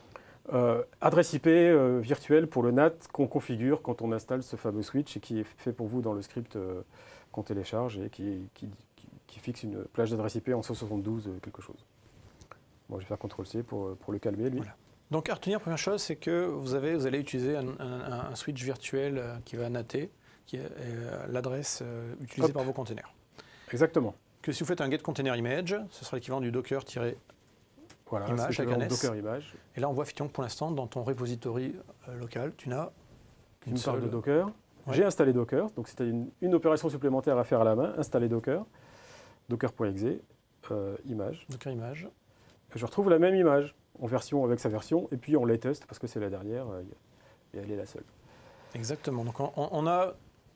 Adresse IP virtuelle pour le NAT qu'on configure quand on installe ce fameux switch et qui est fait pour vous dans le script qu'on télécharge et qui fixe une plage d'adresse IP en 172 quelque chose. Bon, je vais faire CTRL-C pour le calmer, lui. Voilà. Donc, à retenir, première chose, c'est que vous allez utiliser un switch virtuel qui va natter, qui est l'adresse utilisée par vos containers. Exactement. Que si vous faites un get container image, ce sera l'équivalent du docker-image avec un S. Docker image. Et là, on voit effectivement que pour l'instant, dans ton repository local, tu n'as qu'une seule de Docker. Ouais. J'ai installé Docker, donc c'était une opération supplémentaire à faire à la main, installer Docker, docker.exe, image. Docker image. Je retrouve la même image avec sa version, et puis on les teste parce que c'est la dernière et elle est la seule. Exactement. Donc on a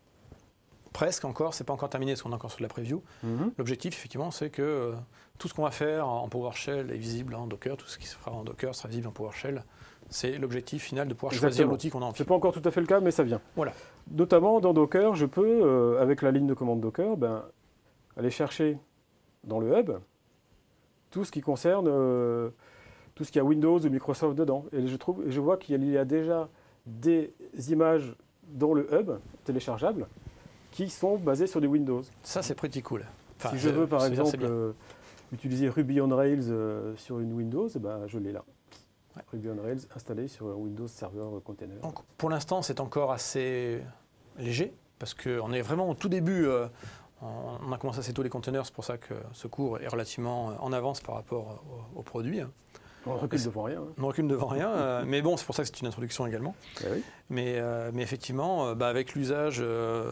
presque encore, c'est pas encore terminé parce qu'on est encore sur la preview. L'objectif, effectivement, c'est que tout ce qu'on va faire en PowerShell est visible en Docker, tout ce qui se fera en Docker sera visible en PowerShell. C'est l'objectif final de pouvoir choisir l'outil qu'on a envie. Ce n'est pas encore tout à fait le cas, mais ça vient. Voilà. Notamment dans Docker, je peux, avec la ligne de commande Docker, aller chercher dans le hub tout ce qui concerne tout ce qu'il y a Windows ou Microsoft dedans. Et je vois qu'il y a déjà des images dans le hub téléchargeables qui sont basées sur du Windows. Ça, c'est pretty cool. Enfin, si je veux, par exemple, utiliser Ruby on Rails sur une Windows, je l'ai là. Ouais. Ruby on Rails installé sur un Windows Server Container. Donc, pour l'instant, c'est encore assez léger, parce qu'on est vraiment au tout début. On a commencé assez tôt les containers, c'est pour ça que ce cours est relativement en avance par rapport au produit. On recule devant rien. On recule devant rien, mais bon, c'est pour ça que c'est une introduction également. Oui. Mais effectivement, avec l'usage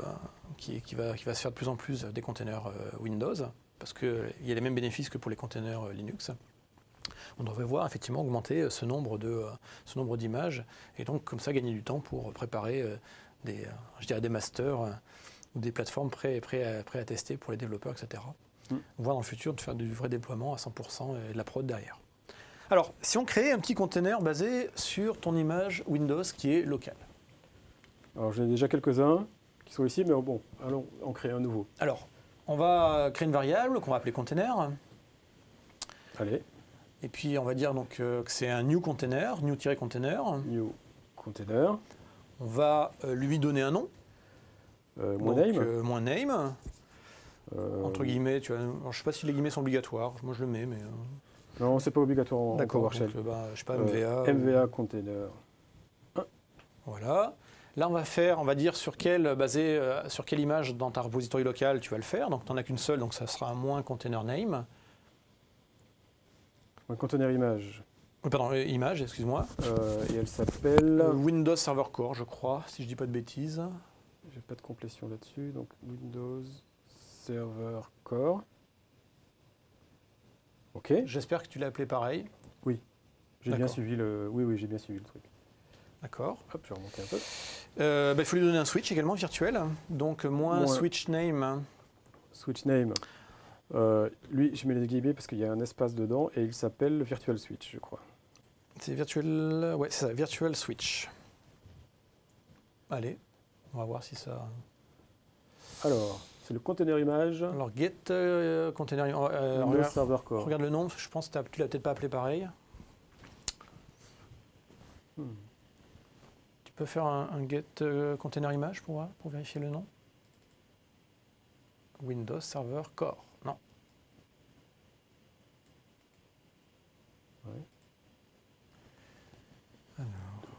qui va se faire de plus en plus des containers Windows, parce qu'il y a les mêmes bénéfices que pour les containers Linux, on devrait voir effectivement augmenter ce nombre d'images, et donc comme ça gagner du temps pour préparer des masters ou des plateformes prêts à tester pour les développeurs, etc. Voir dans le futur de faire du vrai déploiement à 100% et de la prod derrière. Alors, si on crée un petit container basé sur ton image Windows qui est locale. Alors, j'en ai déjà quelques-uns qui sont ici, mais bon, allons en créer un nouveau. Alors, on va créer une variable qu'on va appeler container. Allez. Et puis, on va dire donc que c'est un new container, new-container. New container. On va lui donner un nom. Mon name. Entre guillemets, tu vois, je ne sais pas si les guillemets sont obligatoires. Moi, je le mets, mais... Non, c'est pas obligatoire en PowerShell. Donc, je sais pas, MVA. MVA container 1. Voilà. Là, on va dire sur quelle image dans ta repository locale tu vas le faire. Donc, tu n'en as qu'une seule, donc ça sera un moins container name. Un container image. Pardon, image, excuse-moi. Et elle s'appelle... Windows Server Core, je crois, si je dis pas de bêtises. J'ai pas de complétion là-dessus, donc Windows Server Core. Ok. J'espère que tu l'as appelé pareil. Oui, j'ai bien suivi le... Oui, j'ai bien suivi le truc. D'accord. Hop, je vais remonter un peu. Il faut lui donner un switch également virtuel. Donc moins switch name. Switch name. Lui, je mets les guillemets parce qu'il y a un espace dedans et il s'appelle Virtual Switch, je crois. C'est virtual. Ouais, c'est ça, Virtual Switch. Allez, on va voir si ça. Alors, c'est le container image. Alors, get container. Windows Server Core. Regarde le nom, je pense que tu l'as peut-être pas appelé pareil. Tu peux faire un get container image pour vérifier le nom. Windows Server Core. Non. Ouais. Alors.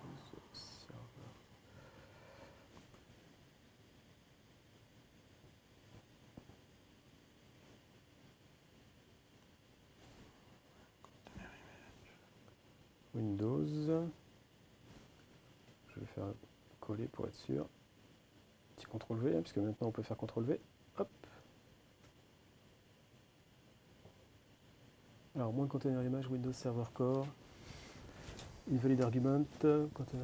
Windows. Je vais faire coller pour être sûr. Petit CTRL V, puisque maintenant on peut faire CTRL V. Hop. Alors, moins container image, Windows Server Core. Invalid argument, container.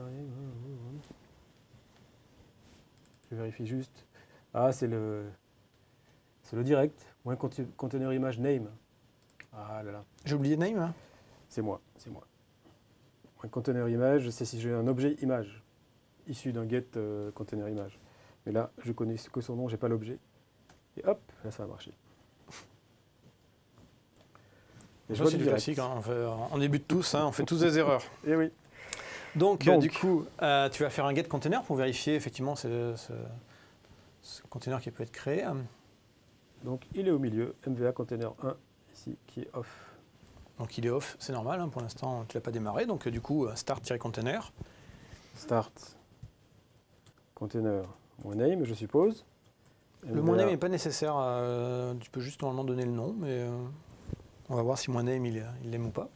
Je vérifie juste. Ah, c'est le direct. Moins container image name. Ah là là. J'ai oublié name. Hein. C'est moi. Un container image, c'est si j'ai un objet image issu d'un get container image. Mais là, je connais que son nom, j'ai pas l'objet. Et hop, là ça a marché. Et je vois c'est du classique, hein, on débute tous, hein, on fait tous des erreurs. Et oui. Donc du coup, tu vas faire un get container pour vérifier effectivement ce container qui peut être créé. Donc il est au milieu, MVA container 1 ici qui est off. Donc il est off, c'est normal, hein, pour l'instant tu ne l'as pas démarré, donc du coup start-container. Start container name, je suppose. Le name n'est pas nécessaire, tu peux juste normalement donner le nom, mais on va voir si name il l'aime ou pas.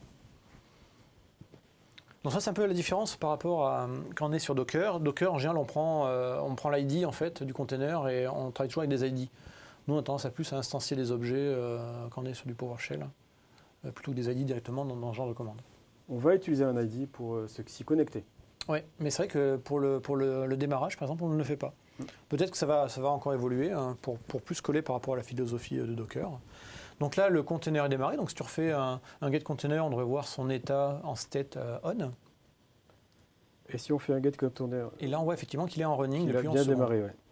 Donc ça c'est un peu la différence par rapport à quand on est sur Docker. Docker en général on prend l'ID en fait du container et on travaille toujours avec des ID. Nous on a tendance à plus à instancier les objets quand on est sur du PowerShell. Plutôt que des ID directement dans ce genre de commande. On va utiliser un ID pour s'y connecter. Oui, mais c'est vrai que pour le démarrage, par exemple, on ne le fait pas. Peut-être que ça va encore évoluer hein, pour plus coller par rapport à la philosophie de Docker. Donc là, le container est démarré. Donc si tu refais un get container, on devrait voir son état en state on. Et si on fait un get container... Et là, on voit effectivement qu'il est en running depuis 11 secondes. Il a bien démarré, ouais.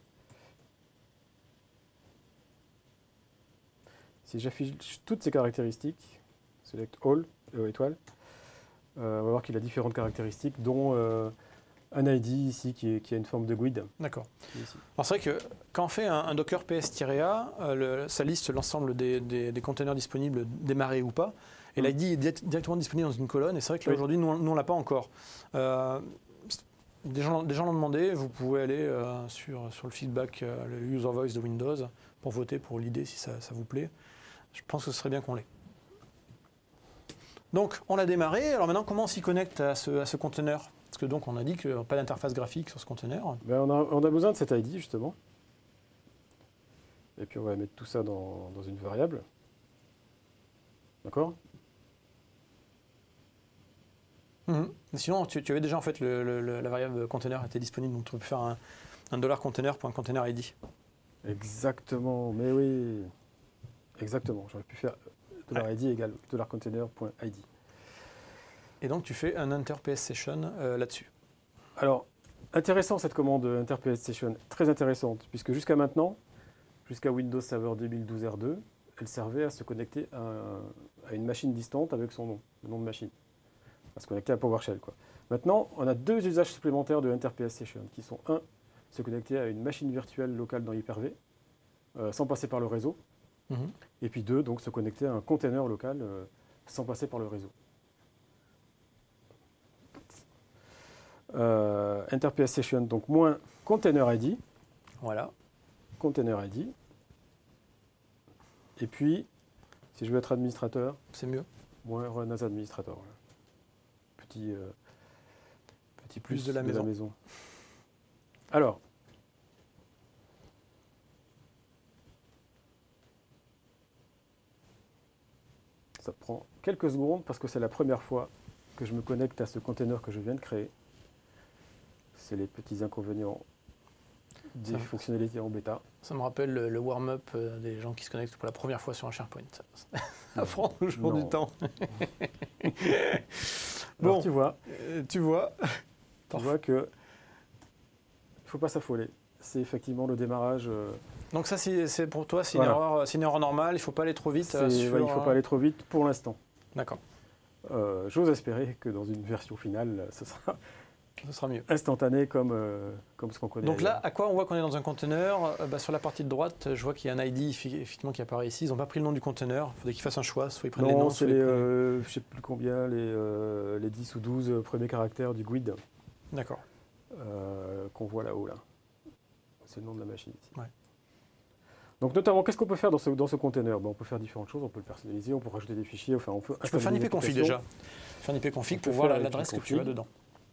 Si j'affiche toutes ces caractéristiques, select all, étoile, on va voir qu'il a différentes caractéristiques, dont un ID ici qui a une forme de GUID. D'accord. Alors c'est vrai que quand on fait un docker ps-a, ça liste l'ensemble des containers disponibles, démarrés ou pas, et l'ID est directement disponible dans une colonne, et c'est vrai que là aujourd'hui, nous on ne l'a pas encore. Des gens l'ont demandé, vous pouvez aller sur le feedback, le user voice de Windows, pour voter pour l'idée si ça vous plaît. Je pense que ce serait bien qu'on l'ait. Donc, on l'a démarré. Alors maintenant, comment on s'y connecte à ce conteneur? Parce que donc, on a dit qu'il n'y a pas d'interface graphique sur ce conteneur. Ben on a besoin de cet ID, justement. Et puis, on va mettre tout ça dans une variable. D'accord? Sinon, tu avais déjà, en fait, la variable container était disponible. Donc, tu peux faire un $container.container ID. Exactement, mais oui. Exactement. J'aurais pu faire $id égale $container.id. Et donc, tu fais un enter-ps-session là-dessus. Alors, intéressant cette commande enter-ps-session, très intéressante, puisque jusqu'à maintenant, jusqu'à Windows Server 2012 R2, elle servait à se connecter à une machine distante avec son nom, le nom de machine. À se connecter à PowerShell, quoi. Maintenant, on a deux usages supplémentaires de enter-ps-session, qui sont un, se connecter à une machine virtuelle locale dans Hyper-V, sans passer par le réseau. Et puis deux, donc se connecter à un container local sans passer par le réseau. Enter-ps-session, donc moins container ID. Voilà. Container ID. Et puis, si je veux être administrateur, c'est mieux. Moins run as administrator. Voilà. petit plus de la maison. Alors, ça prend quelques secondes parce que c'est la première fois que je me connecte à ce container que je viens de créer. C'est les petits inconvénients des fonctionnalités en bêta. Ça me rappelle le warm-up des gens qui se connectent pour la première fois sur un SharePoint. Ça prend toujours du temps. Bon, alors, tu vois que il ne faut pas s'affoler. C'est effectivement le démarrage. Donc ça, c'est pour toi, c'est une erreur normale. Il ne faut pas aller trop vite. Il ne faut pas aller trop vite pour l'instant. D'accord. J'ose espérer que dans une version finale, ce sera mieux. Instantané comme ce qu'on connaît. Donc là, à quoi on voit qu'on est dans un conteneur? Sur la partie de droite, je vois qu'il y a un ID effectivement qui apparaît ici. Ils n'ont pas pris le nom du conteneur. Il faudrait qu'ils fassent un choix. Soit ils prennent les noms, c'est je ne sais plus combien, les 10 ou 12 premiers caractères du GUID. D'accord. Qu'on voit là-haut. Là. C'est le nom de la machine ici. Ouais. Donc notamment, qu'est-ce qu'on peut faire dans ce conteneur? On peut faire différentes choses. On peut le personnaliser, on peut rajouter des fichiers. Enfin, on peut tu peux faire un ipconfig déjà. Faire un ipconfig pour voir l'adresse que tu as dedans.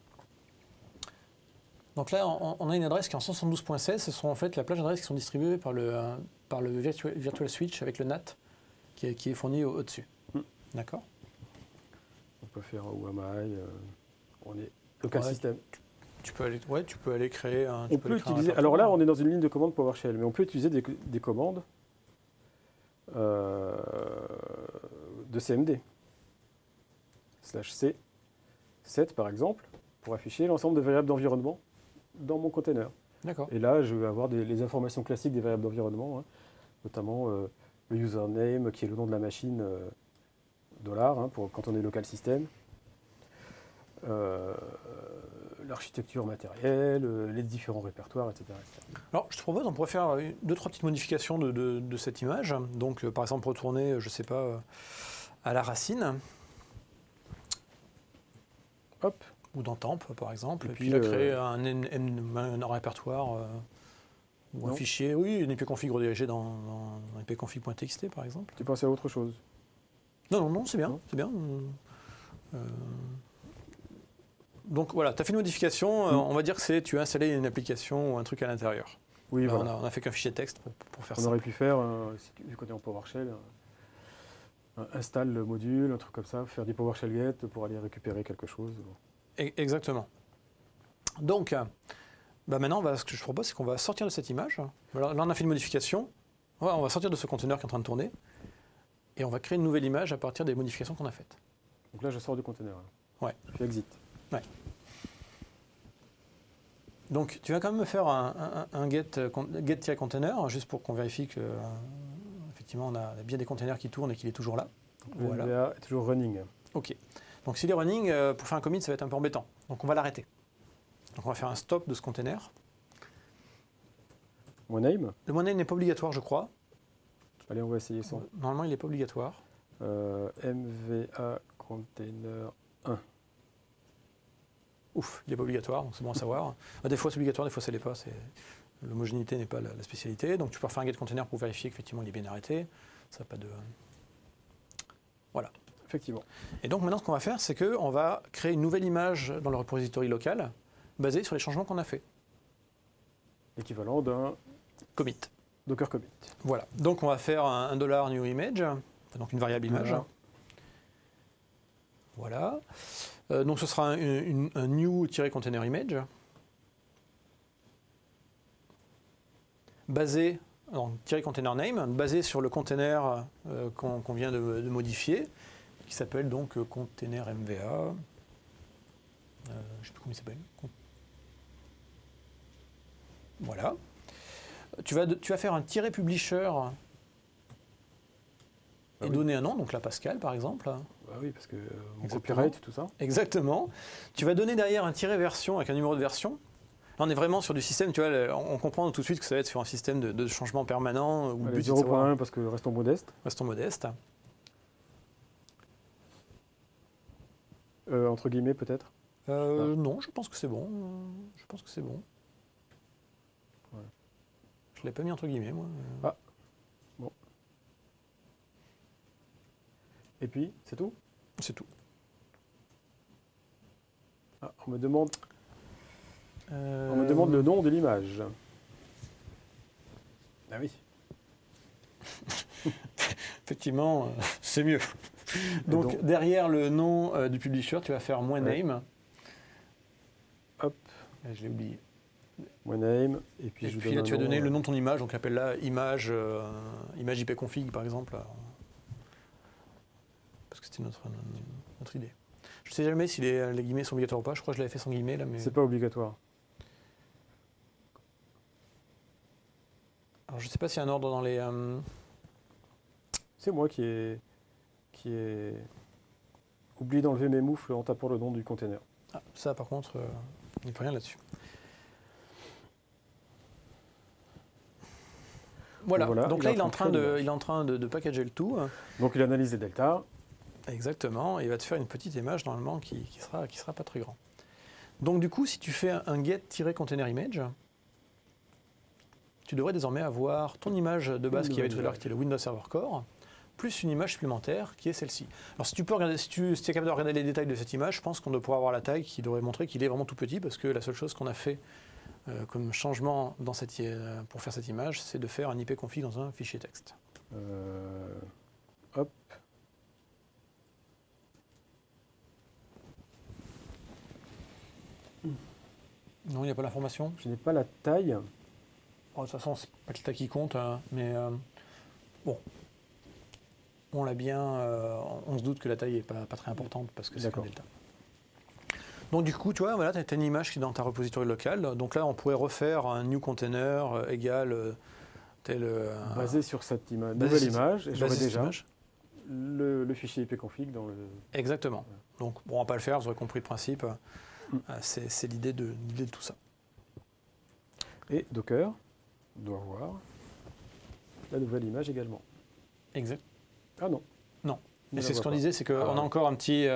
Donc là, on a une adresse qui est en 172.16. Ce sont en fait la plage d'adresses qui sont distribuées par le Virtual Switch avec le NAT qui est fourni au-dessus. D'accord. On peut faire UAMI, on est local system. Tu peux aller créer un. On peut utiliser. Alors là, on est dans une ligne de commande PowerShell, mais on peut utiliser des commandes de CMD. /c 7 par exemple, pour afficher l'ensemble des variables d'environnement dans mon container. D'accord. Et là, je vais avoir les informations classiques des variables d'environnement, notamment le username, qui est le nom de la machine, $, pour quand on est local system, l'architecture matérielle, les différents répertoires, etc., etc. Alors, je te propose, on pourrait faire 2-3 petites modifications de cette image. Donc, par exemple, retourner, je ne sais pas, à la racine. Hop. Ou dans Temp, par exemple. Et puis créer un répertoire ou un fichier. Oui, une ipconfig redirigée dans ipconfig.txt, par exemple. Tu pensais à autre chose? Non, c'est bien. C'est bien. Donc voilà, tu as fait une modification. On va dire que tu as installé une application ou un truc à l'intérieur. Oui, voilà. On a fait qu'un fichier texte pour faire ça. On aurait pu faire, vu qu'on est en PowerShell, installe le module, un truc comme ça, faire du PowerShell get pour aller récupérer quelque chose. Exactement. Donc, maintenant, ce que je propose, c'est qu'on va sortir de cette image. Là, on a fait une modification. On va sortir de ce conteneur qui est en train de tourner. Et on va créer une nouvelle image à partir des modifications qu'on a faites. Donc là, je sors du conteneur. Ouais. Je fais exit. Ouais. Donc, tu vas quand même me faire un get-container, juste pour qu'on vérifie que, effectivement, on a bien des containers qui tournent et qu'il est toujours là. Voilà. NVA est toujours running. OK. Donc s'il est running, pour faire un commit, ça va être un peu embêtant. Donc on va l'arrêter. Donc on va faire un stop de ce container. OneName? Le OneName n'est pas obligatoire, je crois. Allez, on va essayer ça. Normalement, il n'est pas obligatoire. MVA container 1. Ouf, il n'est pas obligatoire, donc c'est bon à savoir. Des fois c'est obligatoire, des fois ça ne l'est pas. L'homogénéité n'est pas la spécialité. Donc tu peux refaire un get container pour vérifier qu'effectivement il est bien arrêté. Ça n'a pas de... Voilà. Effectivement. Et donc maintenant, ce qu'on va faire, c'est qu'on va créer une nouvelle image dans le repository local basée sur les changements qu'on a fait. L'équivalent d'un commit. Docker commit. Voilà. Donc on va faire un $new image, donc une variable image. Voilà. Donc ce sera un new-container image basé, container name, basé sur le container qu'on vient de modifier, qui s'appelle donc container MVA. Je ne sais plus comment il s'appelle. Voilà. Tu vas faire un -publisher et donner un nom, donc la Pascal par exemple. Bah oui, parce que mon copyright, tout ça. Exactement. Tu vas donner derrière un -version avec un numéro de version. Là, on est vraiment sur du système, tu vois, on comprend tout de suite que ça va être sur un système de changement permanent. Où le but 0.1 parce que restons modestes. Restons modestes. Entre guillemets peut-être Non, je pense que c'est bon. Je pense que c'est bon. Ouais. Je ne l'ai pas mis entre guillemets, moi. Ah, bon. Et puis, c'est tout? C'est tout. Ah, on me demande le nom de l'image. Ah oui. Effectivement, c'est mieux. Donc, derrière le nom du publisher, tu vas faire moins name. Hop. Je l'ai oublié. Moins name. Et puis, là, tu vas donner le nom de ton image. Donc, appelle-la image ipconfig, par exemple. Parce que c'était notre idée. Je ne sais jamais si les guillemets sont obligatoires ou pas. Je crois que je l'avais fait sans guillemets. Là, mais... C'est pas obligatoire. Alors, je ne sais pas s'il y a un ordre dans les... C'est moi qui ai oublié d'enlever mes moufles en tapant le nom du container. Ah, ça, par contre, il n'y a rien là-dessus. Voilà. Donc là, il est en train de packager le tout. Donc il analyse les deltas. Exactement. Et il va te faire une petite image, normalement, qui sera pas très grand. Donc du coup, si tu fais un get-container image, tu devrais désormais avoir ton image de base qui avait tout à l'heure, qui était le Windows Server Core, plus une image supplémentaire qui est celle-ci. Alors si tu es capable de regarder les détails de cette image, je pense qu'on doit pouvoir avoir la taille qui devrait montrer qu'il est vraiment tout petit, parce que la seule chose qu'on a fait comme changement pour faire cette image, c'est de faire un ipconfig dans un fichier texte. Hop. Non, il n'y a pas l'information. Je n'ai pas la taille. Bon, de toute façon, c'est pas le tas qui compte, hein, mais bon. On l'a bien, on se doute que la taille n'est pas très importante parce que c'est un delta. Donc du coup, tu vois, voilà, tu as une image qui est dans ta repository locale. Donc là, on pourrait refaire un new container égal tel... basé sur cette nouvelle image, et j'aurais déjà le fichier ipconfig dans le... Exactement. Donc bon, on ne va pas le faire, vous aurez compris le principe. C'est l'idée de tout ça. Et Docker doit voir la nouvelle image également. Exact. Ah non. Non. Et c'est ce qu'on disait, c'est qu'on a encore un petit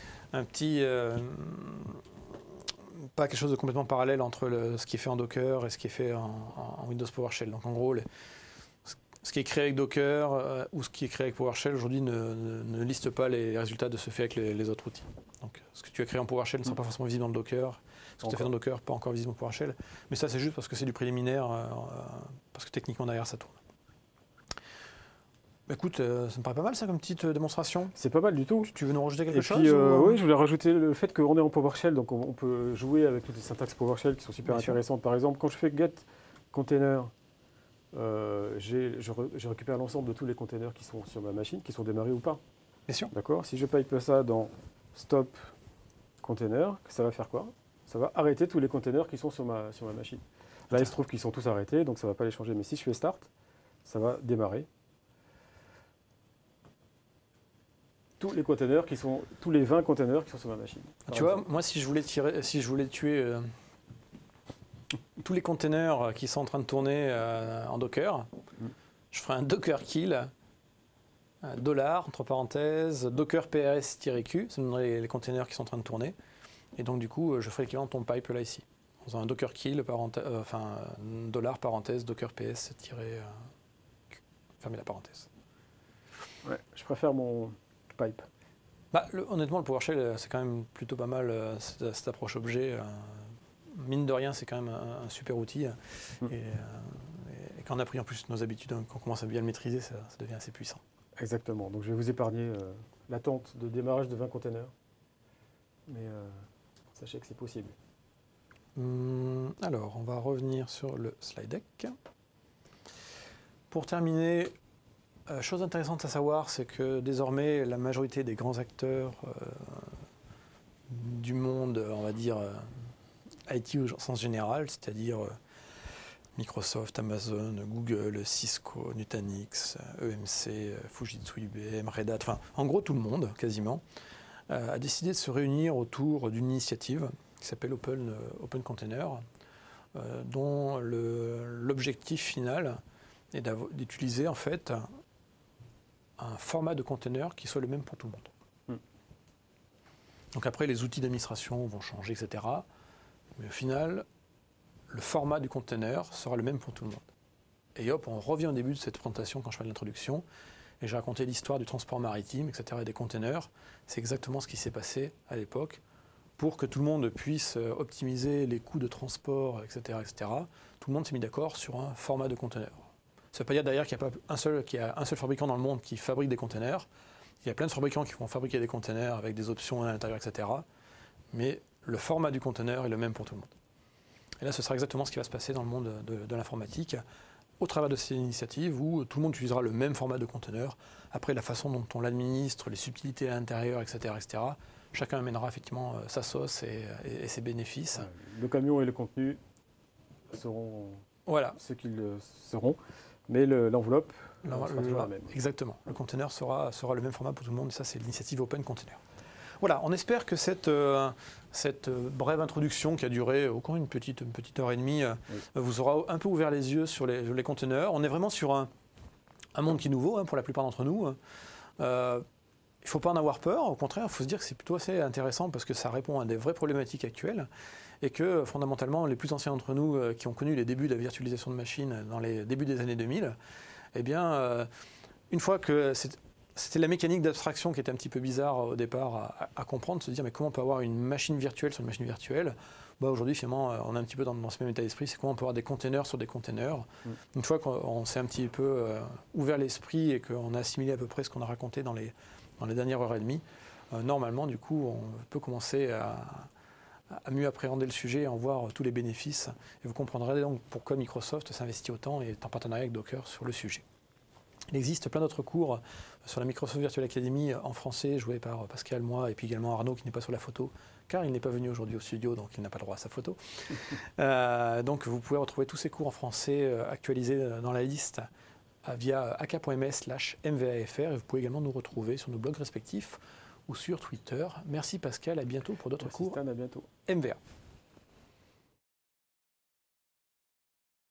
pas quelque chose de complètement parallèle entre ce qui est fait en Docker et ce qui est fait en Windows PowerShell. Donc en gros, ce qui est créé avec Docker ou ce qui est créé avec PowerShell aujourd'hui ne liste pas les résultats de ce fait avec les autres outils. Donc ce que tu as créé en PowerShell ne sera pas forcément visible dans le Docker. Ce que tu as fait dans Docker, pas encore visible en PowerShell. Mais ça, c'est juste parce que c'est du préliminaire, parce que techniquement derrière ça tourne. Écoute, ça me paraît pas mal ça comme petite démonstration. C'est pas mal du tout. Tu veux nous rajouter quelque chose Oui, je voulais rajouter le fait qu'on est en PowerShell, donc on peut jouer avec toutes les syntaxes PowerShell qui sont super intéressantes. Par exemple, quand je fais get container, je récupère l'ensemble de tous les containers qui sont sur ma machine, qui sont démarrés ou pas. Bien sûr. D'accord. Si je pipe ça dans stop container, ça va faire quoi? Ça va arrêter tous les containers qui sont sur ma machine. Là, il se trouve qu'ils sont tous arrêtés, donc ça ne va pas les changer. Mais si je fais start, ça va démarrer. Tous les 20 containers qui sont sur ma machine. Tu vois, moi, si je voulais tuer tous les containers qui sont en train de tourner en Docker, je ferais un Docker kill, $ entre parenthèses, Docker PRS-Q, ça me donnerait les containers qui sont en train de tourner. Et donc, du coup, je ferai l'équivalent de ton pipe là ici. Dans un Docker kill, $ parenthèse, Docker PS-Q. Fermez la parenthèse. Ouais, je préfère mon pipe. Honnêtement, le PowerShell, c'est quand même plutôt pas mal cette approche objet. Mine de rien, c'est quand même un super outil. Et quand on a pris en plus nos habitudes, quand on commence à bien le maîtriser, ça devient assez puissant. Exactement. Donc je vais vous épargner l'attente de démarrage de 20 containers. Mais sachez que c'est possible. Alors, on va revenir sur le slide deck. Pour terminer, chose intéressante à savoir, c'est que désormais, la majorité des grands acteurs du monde, on va dire, IT au sens général, c'est-à-dire Microsoft, Amazon, Google, Cisco, Nutanix, EMC, Fujitsu, IBM, Red Hat, enfin, en gros tout le monde, quasiment, a décidé de se réunir autour d'une initiative qui s'appelle Open Container, dont l'objectif final est d'utiliser en fait un format de container qui soit le même pour tout le monde. Donc après, les outils d'administration vont changer, etc. Mais au final, le format du container sera le même pour tout le monde. Et hop, on revient au début de cette présentation quand je fais l'introduction, et j'ai raconté l'histoire du transport maritime, etc., et des containers. C'est exactement ce qui s'est passé à l'époque. pour que tout le monde puisse optimiser les coûts de transport, etc., etc., tout le monde s'est mis d'accord sur un format de conteneur. Ça ne veut pas dire d'ailleurs qu'il n'y a un seul fabricant dans le monde qui fabrique des conteneurs. Il y a plein de fabricants qui vont fabriquer des conteneurs avec des options à l'intérieur, etc. Mais le format du conteneur est le même pour tout le monde. Et là, ce sera exactement ce qui va se passer dans le monde de l'informatique, au travers de ces initiatives où tout le monde utilisera le même format de conteneur. Après, la façon dont on l'administre, les subtilités à l'intérieur, etc., chacun amènera effectivement sa sauce et ses bénéfices. Le camion et le contenu seront ce qu'ils seront, mais l'enveloppe sera toujours la même. Exactement. Le conteneur sera le même format pour tout le monde. Et ça, c'est l'initiative Open Container. Voilà, on espère que cette brève introduction qui a duré encore une petite heure et demie vous aura un peu ouvert les yeux sur les conteneurs. On est vraiment sur un monde qui est nouveau pour la plupart d'entre nous. Il ne faut pas en avoir peur, au contraire, il faut se dire que c'est plutôt assez intéressant parce que ça répond à des vraies problématiques actuelles et que fondamentalement, les plus anciens d'entre nous qui ont connu les débuts de la virtualisation de machines dans les débuts des années 2000, eh bien, une fois que c'était la mécanique d'abstraction qui était un petit peu bizarre au départ à comprendre, se dire mais comment on peut avoir une machine virtuelle sur une machine virtuelle. Aujourd'hui, finalement, on est un petit peu dans ce même état d'esprit, c'est comment on peut avoir des containers sur des containers. Une fois qu'on s'est un petit peu ouvert l'esprit et qu'on a assimilé à peu près ce qu'on a raconté dans les dernières heures et demie, normalement, du coup, on peut commencer à mieux appréhender le sujet et en voir tous les bénéfices. Et vous comprendrez donc pourquoi Microsoft s'investit autant et est en partenariat avec Docker sur le sujet. Il existe plein d'autres cours sur la Microsoft Virtual Academy en français, joués par Pascal, moi, et puis également Arnaud, qui n'est pas sur la photo, car il n'est pas venu aujourd'hui au studio, donc il n'a pas le droit à sa photo. Donc vous pouvez retrouver tous ces cours en français actualisés dans la liste via aka.ms/mvafr, et vous pouvez également nous retrouver sur nos blogs respectifs ou sur Twitter. Merci Pascal, à bientôt pour d'autres cours Stan, à bientôt. MVA.